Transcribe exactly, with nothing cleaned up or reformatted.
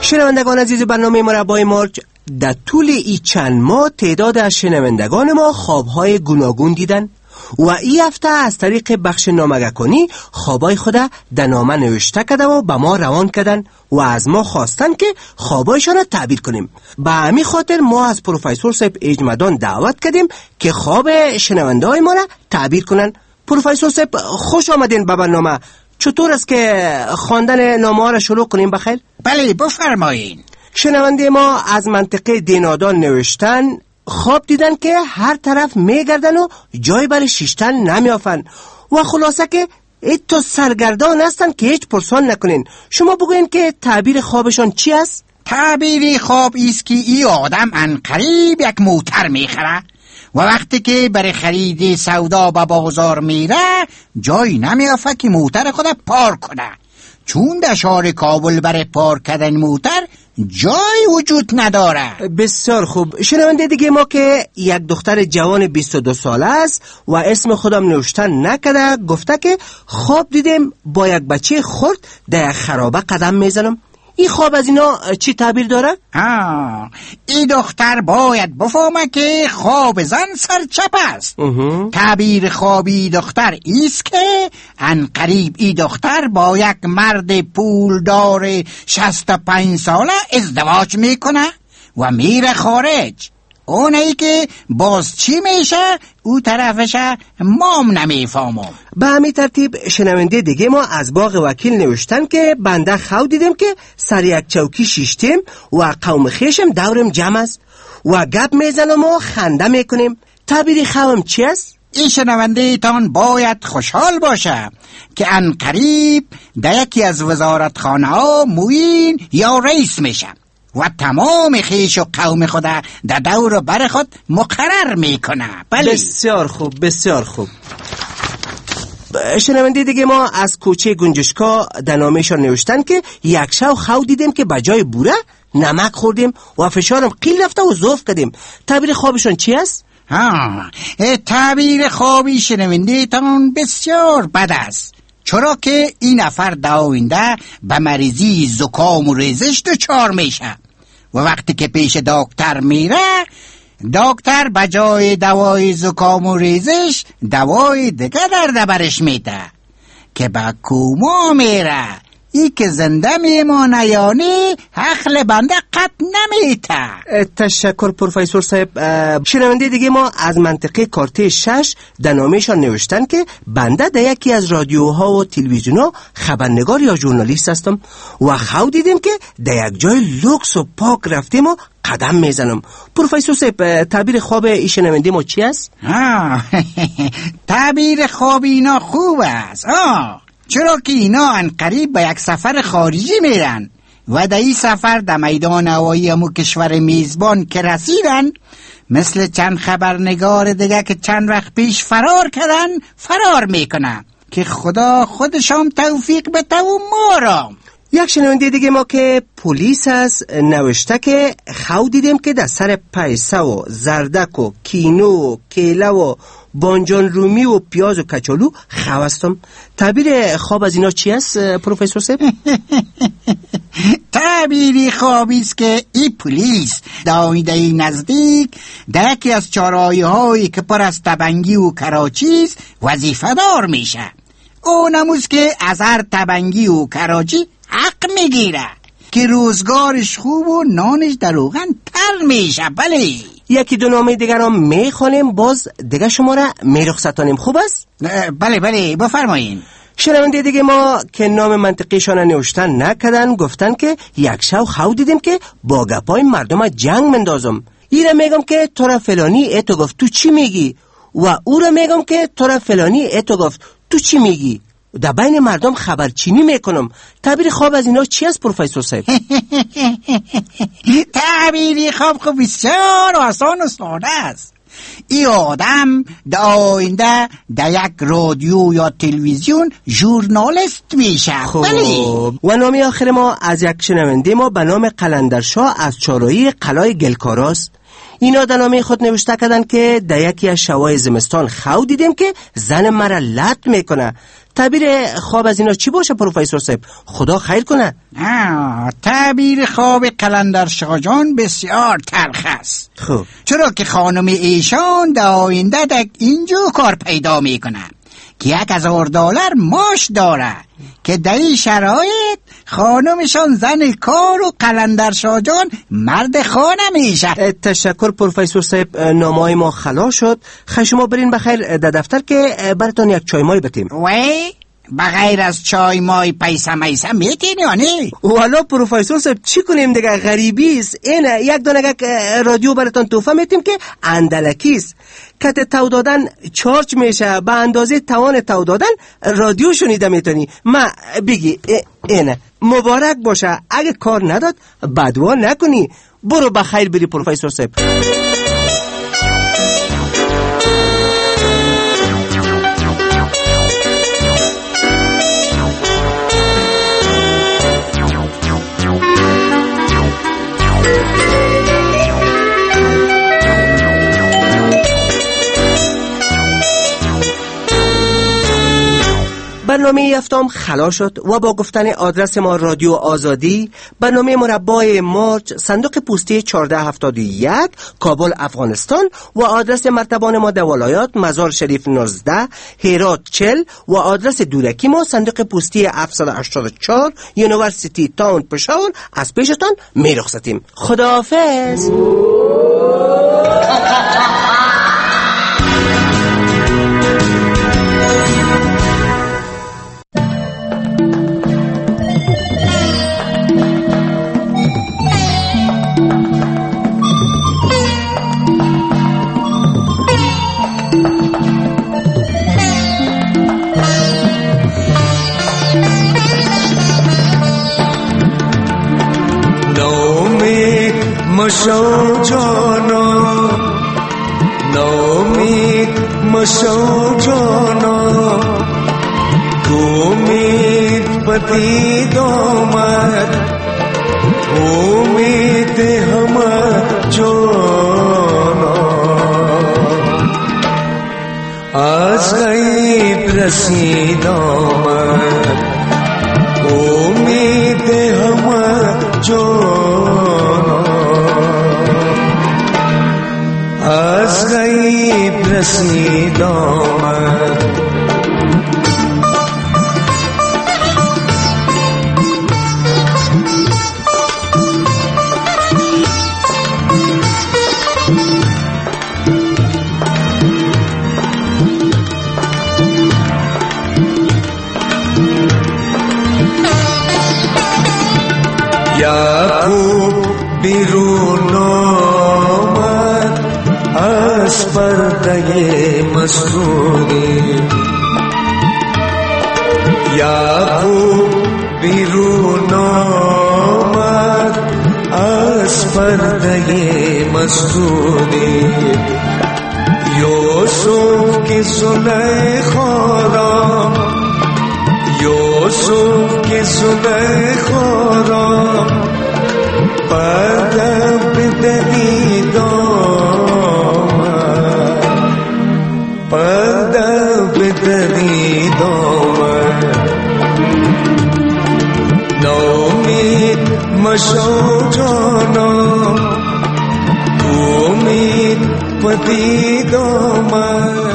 شنوندگان عزیز برنامه مربای مارج، در طول ای چند ماه تعداد از شنوندگان ما خوابهای گوناگون دیدن و ای هفته از طریق بخش نامگه‌کنی خوابای خود در نامه نوشته کده و به ما روان کردن و از ما خواستن که خوابایشان را تعبیر کنیم. به همین خاطر ما از پروفسور صاحب اجمدان دعوت کردیم که خواب شنونده های ما را تعبیر کنن. پروفسور صاحب خوش آمدین به برنامه. چطور است که خواندن نامه ها را شروع کنیم بخیر؟ بله بفرمایین. شنونده ما از منطقه دینادان نوشتن خواب دیدن که هر طرف میگردن و جای برای شیشتن نمیافن و خلاصه که ایتو سرگردان هستن که هیچ پرسان نکنین. شما بگوین که تعبیر خوابشان چی است؟ تعبیر خواب ایست که ای آدم عنقریب یک موتر میخره و وقتی که برای خرید سودا به بازار میره جای نمیافه که موتر خود پارک کنه، چون در شهر کابل برای پارک کردن موتر جای وجود نداره. بسیار خوب. شنونده دیگه ما که یک دختر جوان بیست و دو ساله است و اسم خودم نوشتن نکده گفته که خواب دیدم با یک بچه خرد در یک خرابه قدم میزنم. این خواب از اینا چی تعبیر داره؟ آه این دختر باید بفهمه که خواب زن سرچپ است. تعبیر خوابی دختر ایست که عنقریب این دختر با یک مرد پولدار شصت و پنج ساله ازدواج میکنه و میره خارج. اونایی که باز چی میشه او طرفش مام نمیفهمم. به همین ترتیب شنونده دیگه ما از باغ وکیل نوشتن که بنده خود دیدم که سر یک چوکی شیشتیم و قوم خیشم دورم جمع است و گپ میزنم و خنده میکنیم. تعبیر خوابم چی است؟ این شنونده تان باید خوشحال باشه که عنقریب در یکی از وزارتخانه ها معین یا رئیس میشه و تمام خیش و قوم خود در دور بر خود مقرر میکنه. بله بسیار خوب بسیار خوب. شنونده دیگه ما از کوچه گنجشکا در نامه‌شان نوشتن که یک شب خواب دیدیم که بجای بوره نمک خوردیم و فشارم قیل رفته و ضعف کردیم. تعبیر خوابشون چی است؟ ها تعبیر خوابی شنونده تان بسیار بد است، چرا که این نفر داوینده به مریضی زکام و ریزش دچار میشه و وقتی که پیش دکتر میره دکتر بجای دوای زکام و ریزش دوای دیگه در دبرش میده که به کوما میره. ای که زنده میمانه یعنی حقل بنده قط نمیته. تشکر پروفسور صاحب. شنونده دیگه ما از منطقه کارته شش در نامه‌شان نوشتن که بنده در یکی از رادیوها و تلویزیون‌ها خبرنگار یا ژورنالیست هستم و خواب دیدم که در یک جای لوکس و پاک رفتیم و قدم میزنم. پروفسور صاحب تعبیر خواب این شنونده ما چی است؟ تعبیر خواب اینا خوب است، آه چرا که اینا عنقریب به یک سفر خارجی میرن و در این سفر در میدان هوایی همو کشور میزبان که رسیدن مثل چند خبرنگار دیگه که چند وقت پیش فرار کردن فرار میکنن که خدا خودشان توفیق بده و ما را. یک شنونده دیگه ما که پلیس است نوشته که خواب دیدیم که در سر پیسه و زردک و کینو و کیله و بانجان رومی و پیاز و کچالو خوستم. تعبیر خواب از اینا چی است پروفسور صاحب؟ تعبیری خوابی است که این پلیس داویده نزدیک در یکی از چهارراهی هایی که پر از تبنگی و کراچی است وظیفه دار میشه. اونموز که از هر تبنگی و کراچی حق میگیره که روزگارش خوب و نانش در روغن تر میشه. بله یکی دو نامه دیگر هم میخوانیم باز دیگه شما را میرخصتانیم. خوب است؟ بله بله بفرمایین. شنونده دیگه ما که نام منطقیشان نوشتن نکردن گفتن که یک شب خواب دیدیم که با گپای مردم جنگ مندازم. ای را میگم که تو را فلانی ایتو گفت تو چی میگی و او را میگم که تو را فلانی ایتو گفت تو چی میگی. در بین مردم خبرچینی میکنم. تعبیر خواب از اینا چی است پروفسور صاحب؟ تعبیری خواب خوب بسیار آسان و ساده است. این آدم در آینده در یک رادیو یا تلویزیون ژورنالیست میشه. خوب. و نام آخر ما از یک شنونده ما به نام قلندرشاه از چهارراهی قلعه گلکاراست. اینا در نامه خود نوشته کردن که در یکی از شبای زمستان خو دیدیم که زن مرا لط میکنه. تعبیر خواب از اینا چی باشه پروفسور صاحب؟ خدا خیر کنه. آه، تعبیر خواب قلندر شاه جان بسیار تلخ است. خب چرا که خانم ایشان در آینده در اینجا کار پیدا میکنه که یک هزار دلار معاش داره که در این شرایط خانمشان زن کار و قلندر شاه جان مرد خانه میشه. تشکر پروفسور صاحب، نامه‌های ما خلاص شد. خیلی شما برین بخیر در دفتر که براتون یک چای مای بتیم. وی بغیر از چای مای پیسه میسه میتین یا نه؟ والا پروفسور صاحب چی کنیم دیگه، غریبی است. اینه یک دونه رادیو براتون تحفه میتیم که اندلکیست. کت تو دادن چارج میشه به اندازه توان تو دادن رادیو شنیده میتونی. ما بگی اینه مبارک باشه، اگه کار نداد بدوا نکنی. برو بخیر بری پروفسور صاحب. برنامه هفتم خلاص شد و با گفتن آدرس ما رادیو آزادی، برنامه مربع مارچ، صندوق پستی چهارده هفتاد و یک، کابل افغانستان و آدرس مرتبان ما در ولایات مزار شریف نوزده، هرات چهل و آدرس دورکی ما صندوق پستی هفتصد و هشتاد و چهار، یونیورسیتی تاون پشاور از پیشتان میرخصتیم. خداحافظ. مشو جانا نامید مشو جانا امید پدید آمد امید همه جانا از غیب رسید آمد امید همه جانا از غیب رسید آمد. یعقوب بیرون آمد از پرده مسئولی، یعقوب بیرون آمد از پرده مسئولی، یوسف کی زلیخا را یوسف کی زلیخا را پرده بدهید آمد پرده بدهید آمد. نامید مشو جانا امید پدید آمد.